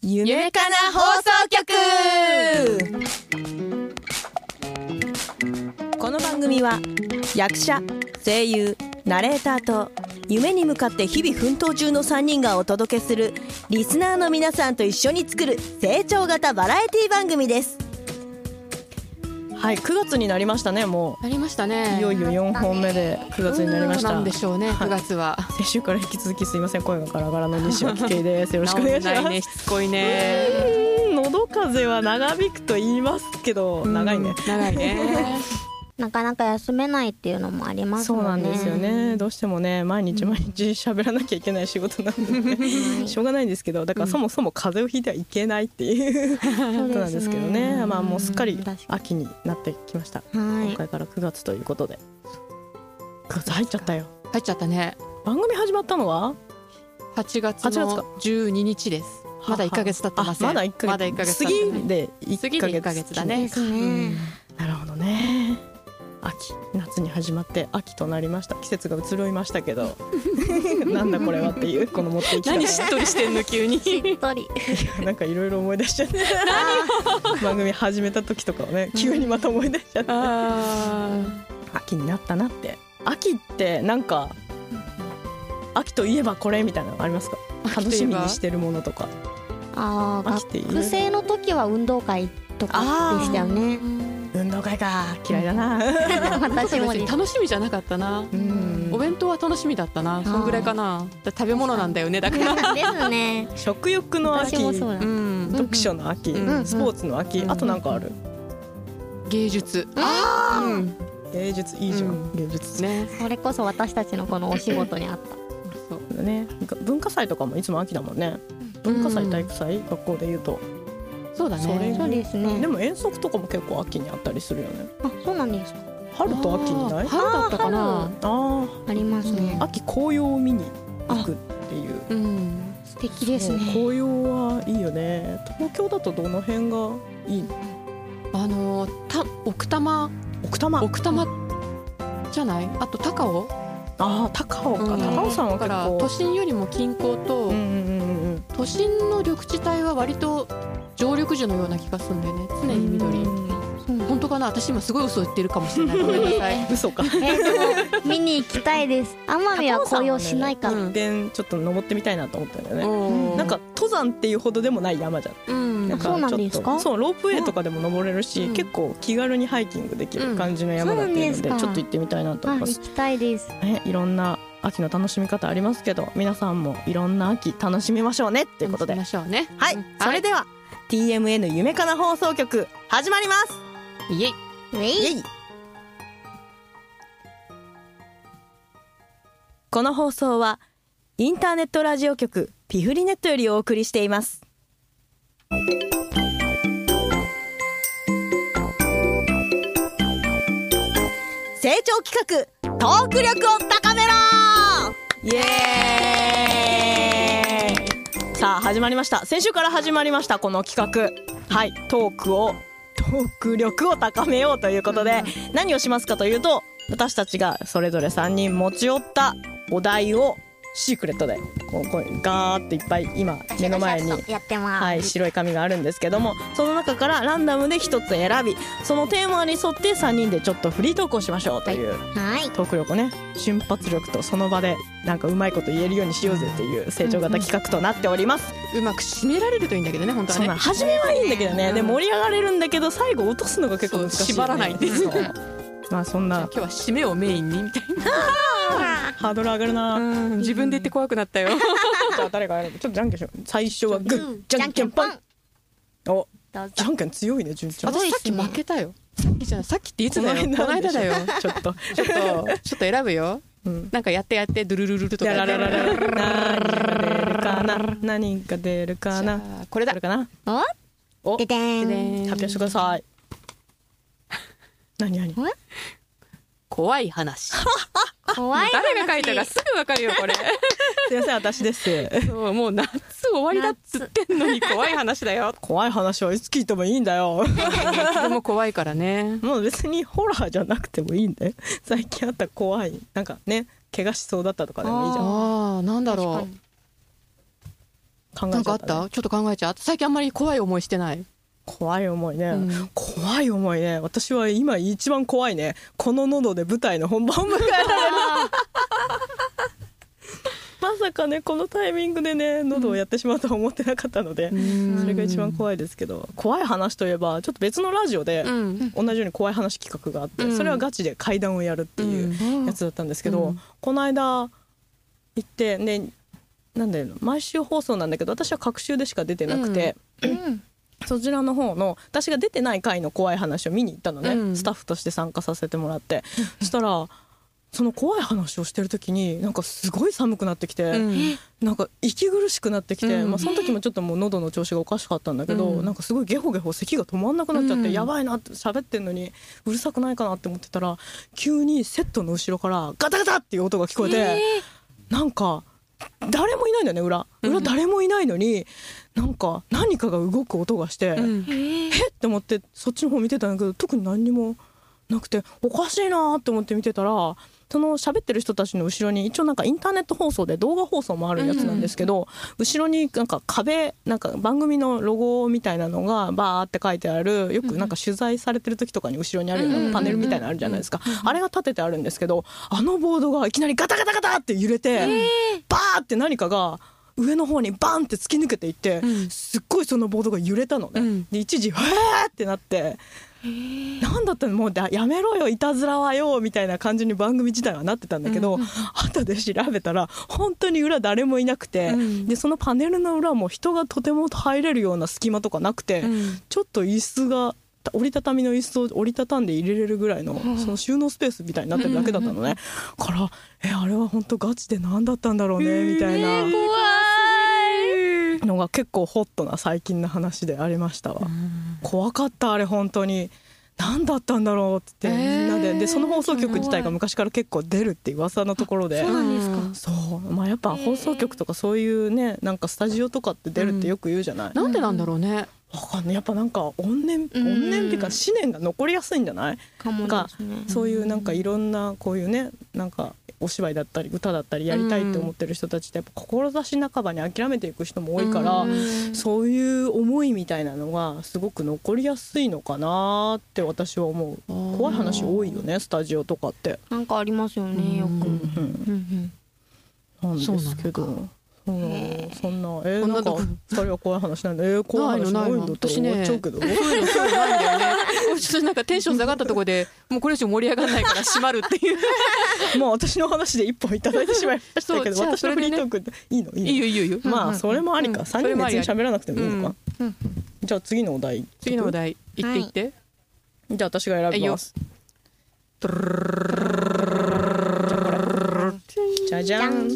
夢かな放送局。この番組は役者、声優、ナレーターと夢に向かって日々奮闘中の3人がお届けするリスナーの皆さんと一緒に作る成長型バラエティ番組です。はい、9月になりましたね。もなりましたね。 ういよいよ4本目で9月になりました。 なんでしょうね、9月は。 先週から引き続きすいません、声がガラガラの西脇圭です。よろしくお願いします。 ね、しつこいね。 喉風は長引くと言いますけど、長いね。 長いね。 なかなか休めないっていうのもありますもんね。 そうなんですよね。どうしてもね、毎日喋らなきゃいけない仕事なんでね、しょうがないんですけど、だからそもそも風邪をひいてはいけないっていうことなんですけどね。まあもうすっかり秋になってきました。今回から9月ということで。9月入っちゃったよ。 入っちゃったね。 番組始まったのは 8月の12日です。まだ1ヶ月経ってません。 まだ1ヶ月。次で1ヶ月だね。 なるほどね。秋、夏に始まって秋となりました。季節が移ろいましたけどなんだこれはっていうこの持っていき方。 何しっとりしてんの急に。 しっとり。 なんかいろいろ思い出しちゃって番組始めた時とかをね、急にまた思い出しちゃって秋になったなって。秋ってなんか秋といえばこれみたいなのありますか？楽しみにしてるものとか。 学生の時は運動会とかでしたよね。 運動会か、嫌いだな私も楽しみじゃなかったな。お弁当は楽しみだったな。そんぐらいかな。食べ物なんだよね、だからですね。 食欲の秋、読書の秋、スポーツの秋、あとなんかある？ 芸術。 芸術いいじゃん、芸術ね。 それこそ私たちのこのお仕事にあった。 そうだね。文化祭とかもいつも秋だもんね。文化祭、体育祭、学校で言うと。 そうだね。 そうですね。 でも遠足とかも結構秋にあったりするよね。 あ、そうなんですか。 春と秋にない？ 春だったかな。 ありますね。 秋紅葉を見に行くっていう。 素敵ですね。 紅葉はいいよね。東京だとどの辺がいいの？ 奥多摩じゃない？あと高尾。 高尾か。高尾さんは結構都心よりも近郊と、都心の緑地帯は割と常緑樹のような気がするんだよね。常に緑。本当かな？私今すごい嘘言ってるかもしれない。ごめんなさい。 嘘か。 でも見に行きたいです。奄美は紅葉しないから。 ちょっと登ってみたいなと思ったんだよね。なんか登山っていうほどでもない山じゃん。 そうなんですか？ そう、ロープウェイとかでも登れるし、結構気軽にハイキングできる感じの山だっていうので、ちょっと行ってみたいなと思います。 行きたいです。 いろんな秋の楽しみ方ありますけど、皆さんもいろんな秋楽しみましょうねっていうことで。 楽しみましょうね。 はい、それでは TMN 夢かな放送局始まります。 イエイ。 この放送はインターネットラジオ局ピフリネットよりお送りしています。成長企画トーク力を高めろー。イエーイ。さあ始まりました。先週から始まりましたこの企画。はい、トーク力を高めようということで、何をしますかというと、私たちがそれぞれ3人持ち寄ったお題をシークレットでこうガーっていっぱい今目の前にやってます。 はい、白い紙があるんですけども、その中からランダムで1つ選び、そのテーマに沿って3人でちょっとフリートークをしましょうという、トーク力をね、瞬発力とその場でなんかうまいこと言えるようにしようぜっていう成長型企画となっております。 うまく締められるといいんだけどね、本当はね。 そう、初めはいいんだけどね、で盛り上がれるんだけど最後落とすのが結構難しい、ね、 縛らないんですよ。 まあそんな今日は締めをメインにみたいなハードル上がるな。 自分で言って怖くなったよ。 じゃあ誰がやるの？ちょっとじゃんけんしよう。最初はグーじゃんけんポン。お、じゃんけん強いね、順調。 私さっき負けたよ。さっきっていつだよ。この間だよ。 ちょっと選ぶよ。なんかやってドゥルルルルとか。 何が出るかな。 これだ。 お、ででーん。 発表してください。何？ 怖い話。 怖い話。 誰が書いたかすぐわかるよこれ。 すいません、私です。 そう、もう夏終わりだっつってんのに怖い話だよ。 怖い話はいつ聞いてもいいんだよ。 でも怖いからね。 もう別にホラーじゃなくてもいいんだよ。最近あった怖い、なんかね、怪我しそうだったとかでもいいじゃん。 なんだろう。 考えちゃった、ね、 なんかあった？ちょっと考えちゃう。最近あんまり怖い思いしてない。 怖い思いね、怖い思いね。私は今一番怖いね。この喉で舞台の本番を迎えられるまさかねこのタイミングでね喉をやってしまうとは思ってなかったので、それが一番怖いですけど、怖い話といえばちょっと別のラジオで同じように怖い話企画があって、それはガチで怪談をやるっていうやつだったんですけど、この間行ってね、なんで毎週放送なんだけど私は隔週でしか出てなくて、そちらの方の私が出てない回の怖い話を見に行ったのね、スタッフとして参加させてもらって、そしたらその怖い話をしてる時になんかすごい寒くなってきて、なんか息苦しくなってきて、その時もちょっともう喉の調子がおかしかったんだけど、なんかすごいゲホゲホ咳が止まんなくなっちゃって、やばいなって喋ってんのにうるさくないかなって思ってたら、急にセットの後ろからガタガタっていう音が聞こえて、なんか誰もいないんだよね、裏誰もいないのになんか何かが動く音がして、えって思ってそっちの方見てたんだけど特に何にもなくて、おかしいなって思って見てたら、その喋ってる人たちの後ろに一応なんかインターネット放送で動画放送もあるやつなんですけど、後ろになんか壁なんか番組のロゴみたいなのがバーって書いてある、よくなんか取材されてる時とかに後ろにあるようなパネルみたいなのあるじゃないですか、あれが立ててあるんですけど、あのボードがいきなりガタガタガタって揺れて、バーって何かが上の方にバンって突き抜けていって、すっごいそのボードが揺れたのね、で一時へーってなって、なんだったのもうやめろよいたずらはよみたいな感じに番組自体はなってたんだけど、後で調べたら本当に裏誰もいなくて、でそのパネルの裏も人がとても入れるような隙間とかなくて、ちょっと椅子が折りたたみの椅子を折りたたんで入れれるぐらいのその収納スペースみたいになってるだけだったのね、からあれは本当ガチで何だったんだろうねみたいなのが結構ホットな最近の話でありましたわ。怖かったあれ本当に。何だったんだろうってみんなで、その放送局自体が昔から結構出るっていう噂のところで、 そうなんですか。 そう、やっぱ放送局とかそういうねなんかスタジオとかって出るってよく言うじゃない、 なんでなんだろうね。 わかんない、やっぱなんか怨念っていうか思念が残りやすいんじゃないかもですね。 そういうなんかいろんなこういうねなんかお芝居だったり歌だったりやりたいって思ってる人たちってやっぱ志半ばに諦めていく人も多いから、そういう思いみたいなのがすごく残りやすいのかなって私は思う。怖い話多いよねスタジオとかって。 なんかありますよねよく。 なんですけど、そんななんか2人は怖い話なんで怖い話ないんだったら終わっちゃうけど、 そういうのないんだよね。ちょっとなんかテンション下がったところでもうこれ以上盛り上がらないから閉まるっていうもう私の話で一本いただいてしまいましたけど、私のフリートークいいのいいよまあそれもありか、3人別に喋らなくてもいいのか。じゃあ次のお題言って。 じゃあ私が選びます。じゃじゃん。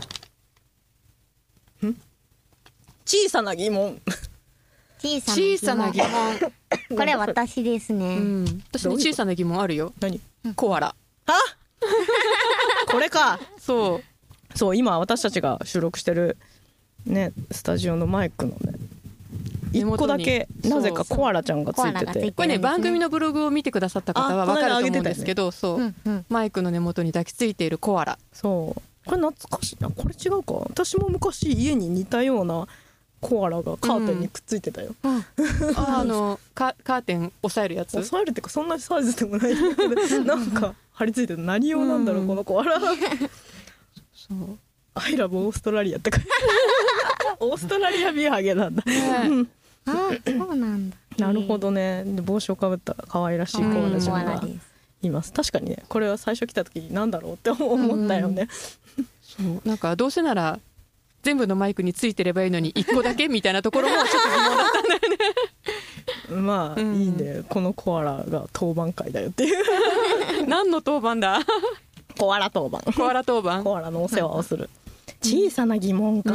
小さな疑問。 小さな疑問。これ私ですね。 私に小さな疑問あるよ。 何？ コアラ。 これか。 そう今私たちが収録してるねスタジオのマイクのね1個だけなぜかコアラちゃんがついてて、 これね番組のブログを見てくださった方は分かると思うんですけど、マイクの根元に抱きついているコアラ。 そうこれ懐かしいな。これ違うか。私も昔家に似たようなコアラがカーテンにくっついてたよ。 カーテン押さえるやつ。 押さえるってかそんなサイズでもないんだけどなんか張り付いてる。何用なんだろうこのコアラ。そうアイラブオーストラリアってかオーストラリアビアゲなんだ。 そうなんだ。 なるほどね。で帽子をかぶった可愛らしいコアラちゃんがいます。確かにねこれは最初来た時に何だろうって思ったよね。 そうなんかどうせなら全部のマイクについてればいいのに1個だけみたいなところもちょっと疑問だったんだよね。 まあ、いいね。このコアラが当番会だよっていう何の当番だ。 コアラ当番。 コアラ当番。 コアラのお世話をする。小さな疑問か、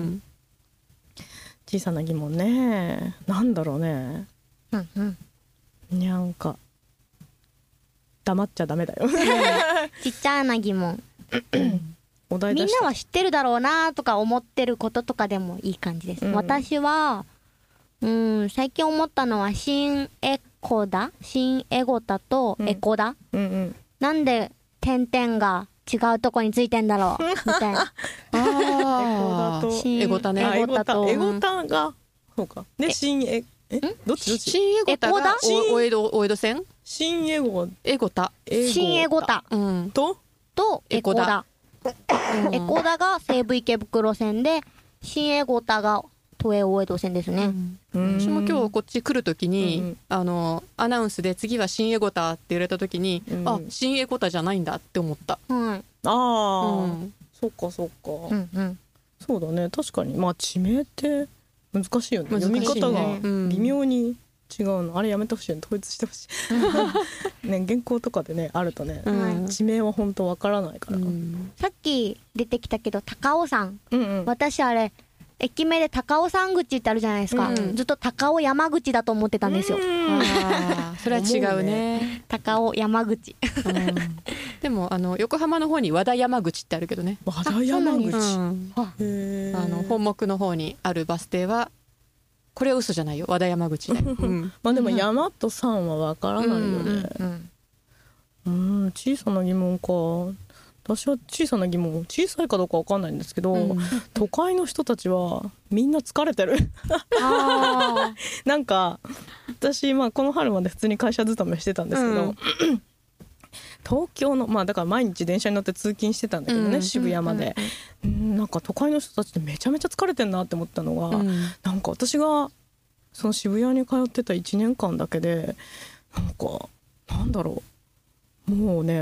小さな疑問ね。なんだろうね。なんか黙っちゃダメだよ。 ちっちゃな疑問。 お題みんなは知ってるだろうなとか思ってることとかでもいい感じです。私は最近思ったのは新エゴダとエコダ、なんで点々が違うとこについてんだろうみたいな。 あとエゴタね。 あエゴタとエゴタがそうかで新エどっち新エゴタがお江戸線新エゴエゴタ。 新エゴタうん。 とエコダ。エコダが西武池袋線で、新エゴタが都営大江戸線ですね。 私も今日こっち来るときに、 うんアナウンスで次は新エゴタって言われたときに、 うんあ、新エゴタじゃないんだって思った。 はい。 ああ、 うんそっかそっか、 うんうん。 そうだね確かにまあ地名って難しいよね難しいね読み方がうん微妙に違うの、あれやめてほしいよね統一してほしいね原稿とかでねあるとね、 うん地名は本当わからないから、 うんさっき出てきたけど、高尾山。 うんうん私あれ、駅名で高尾山口ってあるじゃないですか。 うんずっと高尾山口だと思ってたんですよ。 あーそれは違うね。 高尾山口。 うんでも横浜の方に和田山口ってあるけどね。 和田山口、 うんへー本目の方にあるバス停はこれは嘘じゃないよ、和田山口ね。うんまあでも山と山はわからないよねうん。 小さな疑問か私は小さな疑問小さいかどうかわかんないんですけど、 うん都会の人たちはみんな疲れてるあなんか私、まあ、この春まで普通に会社勤めしてたんですけど、東京のまあだから毎日電車に乗って通勤してたんだけどね、 うん渋谷まで、なんか都会の人たちってめちゃめちゃ疲れてんなって思ったのが、なんか私がその渋谷に通ってた1年間だけでなんかなんだろうもうね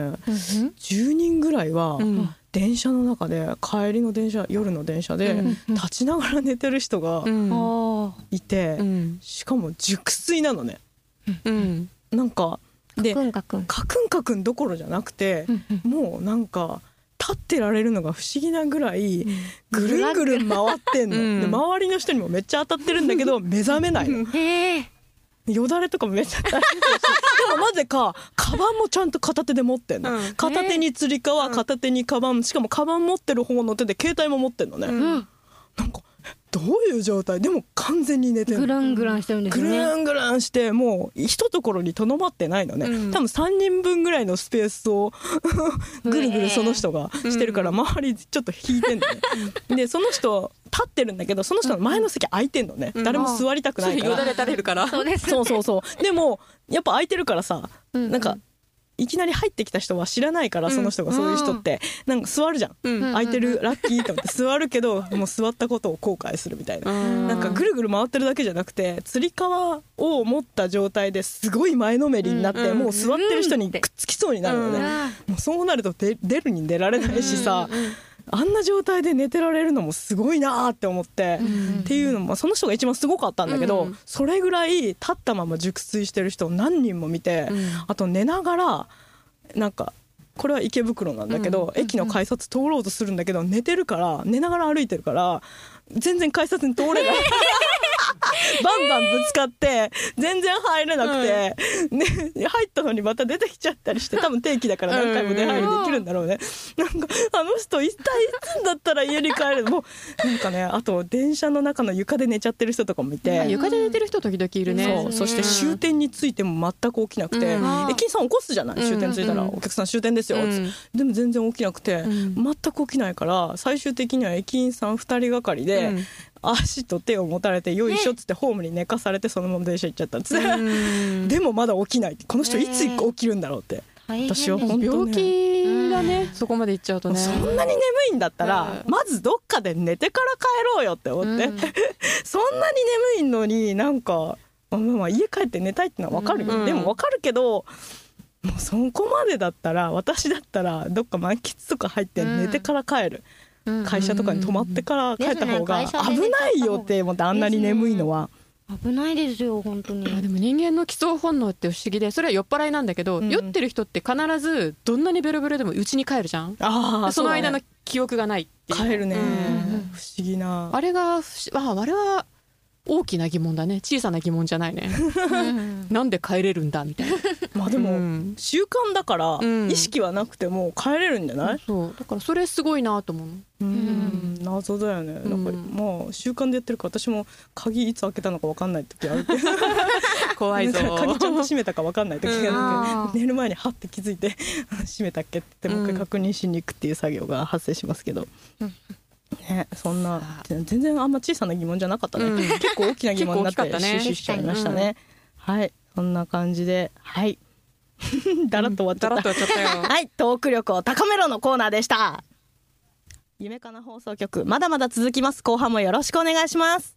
10人ぐらいはうん電車の中で帰りの電車夜の電車でうん立ちながら寝てる人がうんいて、 うんしかも熟睡なのね。 うんなんかでくんかくん。 カクンカクンどころじゃなくて、もうなんか立ってられるのが不思議なぐらいぐるんぐるん回ってんの、 うんで周りの人にもめっちゃ当たってるんだけど目覚めないの。 へえ。 よだれとかもめっちゃ大変だしでもなぜかカバンもちゃんと片手で持ってんの、 うん片手につり革、片手にカバン、しかもカバン持ってる方の手で携帯も持ってんのね、 うん。 なんかどういう状態でも完全に寝てんのグラングランしてるんですぐよね。 るんぐるんしてもう一ところにとどまってないのね、 うん多分3人分ぐらいのスペースをぐるぐるその人がしてるから周りちょっと引いてんのね、でその人立ってるんだけどその人の前の席空いてんのね、 うん誰も座りたくないから、 よだれ垂れるから。 そうです。 そうそうそうでもやっぱ空いてるからさ、 うんなんかいきなり入ってきた人は知らないから、その人がそういう人ってなんか座るじゃん、 うん空いてるラッキーと思って座るけどもう座ったことを後悔するみたいな、 うんなんかぐるぐる回ってるだけじゃなくてつり革を持った状態ですごい前のめりになって、 うんもう座ってる人にくっつきそうになるのね、もうそうなると出るに出られないしさ、あんな状態で寝てられるのもすごいなーって思って、っていうのもその人が一番すごかったんだけど、 うんそれぐらい立ったまま熟睡してる人を何人も見て、あと寝ながらなんかこれは池袋なんだけど、駅の改札通ろうとするんだけど寝てるから寝ながら歩いてるから全然改札に通れないバンバンぶつかって全然入れなくて、ね、入ったのにまた出てきちゃったりして多分定期だから何回も出入りできるんだろうね、なんかあの人一体いつだったら家に帰るのもうなんかねあと電車の中の床で寝ちゃってる人とかもいて、 床で寝てる人時々いるね。 そして終点についても全く起きなくて、 うん駅員さん起こすじゃない、終点ついたら、お客さん終点ですよ、でも全然起きなくて、全く起きないから最終的には駅員さん2人がかりで、足と手を持たれてよいしょっつってホームに寝かされてそのまま電車行っちゃったんです、でもまだ起きないってこの人いつ起きるんだろうって、私は本当病ね気だね、そこまで行っちゃうとね。 そんなに眠いんだったら、まずどっかで寝てから帰ろうよって思って、そんなに眠いのになんか、まあ、家帰って寝たいってのは分かるよ、でも分かるけどもうそこまでだったら私だったらどっか満喫とか入って寝てから帰る、会社とかに泊まってから帰った方がですね会社で危ないよって思って、あんなに眠いのは。 危ないですよ本当に。 でも人間の基礎本能って不思議で、それは酔っ払いなんだけど、酔ってる人って必ずどんなにベロベロでも家に帰るじゃん。 あその間の記憶がないっていう。 帰るね、不思議な。 あれがあれは大きな疑問だね。小さな疑問じゃないね。なんで帰れるんだみたいな。 まあでも、習慣だから、意識はなくても帰れるんじゃない？ そうだからそれすごいなと思う。 謎だよね。なんかまあ習慣でやってるから、私も鍵いつ開けたのか分かんない時あるけど怖いぞ。 鍵ちゃんと閉めたか分かんない時があって、寝る前にハッて気づいて閉めたっけってもう一回確認しに行くっていう作業が発生しますけど、ね、そんな全然あんま小さな疑問じゃなかったね、結構大きな疑問になって収集しちゃいましたね。はい、そんな感じで、はいだらっと終わっちゃったよ。 はい、トーク力を高めろのコーナーでした。夢かな放送局、まだまだ続きます。後半もよろしくお願いします。